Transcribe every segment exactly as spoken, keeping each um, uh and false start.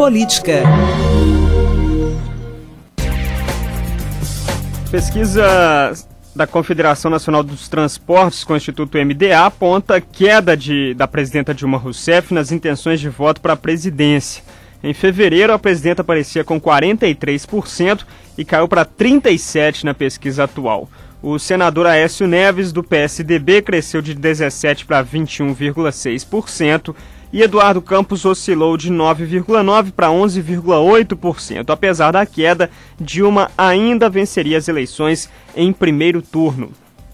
política. Pesquisa da Confederação Nacional dos Transportes com o Instituto M D A aponta queda de, da presidenta Dilma Rousseff nas intenções de voto para a presidência. Em fevereiro, a presidenta aparecia com quarenta e três por cento e caiu para trinta e sete por cento na pesquisa atual. O senador Aécio Neves, do P S D B, cresceu de dezessete por cento para vinte e um vírgula seis por cento e Eduardo Campos oscilou de nove vírgula nove por cento para onze vírgula oito por cento. Apesar da queda, Dilma ainda venceria as eleições em primeiro turno.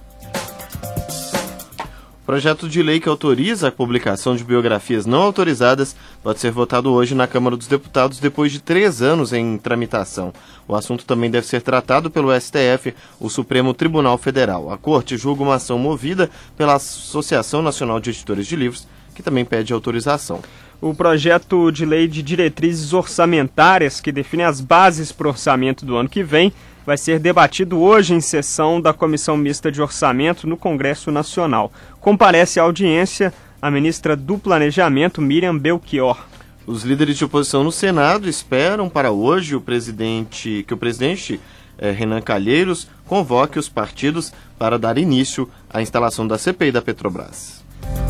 O projeto de lei que autoriza a publicação de biografias não autorizadas pode ser votado hoje na Câmara dos Deputados depois de três anos em tramitação. O assunto também deve ser tratado pelo S T F, o Supremo Tribunal Federal. A Corte julga uma ação movida pela Associação Nacional de Editores de Livros, que também pede autorização. O projeto de lei de diretrizes orçamentárias, que define as bases para o orçamento do ano que vem, vai ser debatido hoje em sessão da Comissão Mista de Orçamento no Congresso Nacional. Comparece à audiência a ministra do Planejamento, Miriam Belchior. Os líderes de oposição no Senado esperam para hoje o presidente, que o presidente eh, Renan Calheiros convoque os partidos para dar início à instalação da C P I da Petrobras.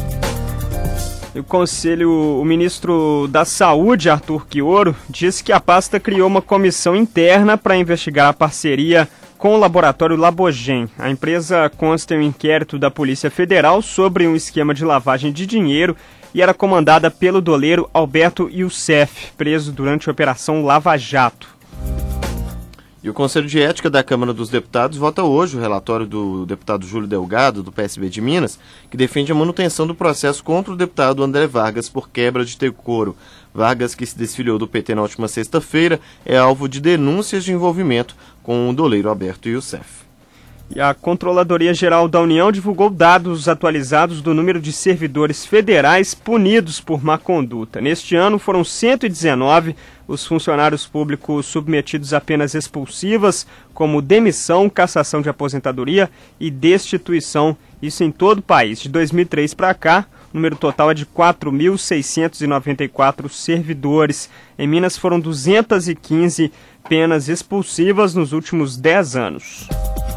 O Conselho, o ministro da Saúde, Arthur Quioro, disse que a pasta criou uma comissão interna para investigar a parceria com o laboratório Labogen. A empresa consta em um inquérito da Polícia Federal sobre um esquema de lavagem de dinheiro e era comandada pelo doleiro Alberto Youssef, preso durante a Operação Lava Jato. E o Conselho de Ética da Câmara dos Deputados vota hoje o relatório do deputado Júlio Delgado, do P S B de Minas, que defende a manutenção do processo contra o deputado André Vargas por quebra de decoro. Vargas, que se desfiliou do P T na última sexta-feira, é alvo de denúncias de envolvimento com o doleiro Alberto Youssef. E a Controladoria Geral da União divulgou dados atualizados do número de servidores federais punidos por má conduta. Neste ano foram cento e dezenove os funcionários públicos submetidos a penas expulsivas, como demissão, cassação de aposentadoria e destituição, isso em todo o país. De dois mil e três para cá, o número total é de quatro mil seiscentos e noventa e quatro servidores. Em Minas foram duzentas e quinze penas expulsivas nos últimos dez anos.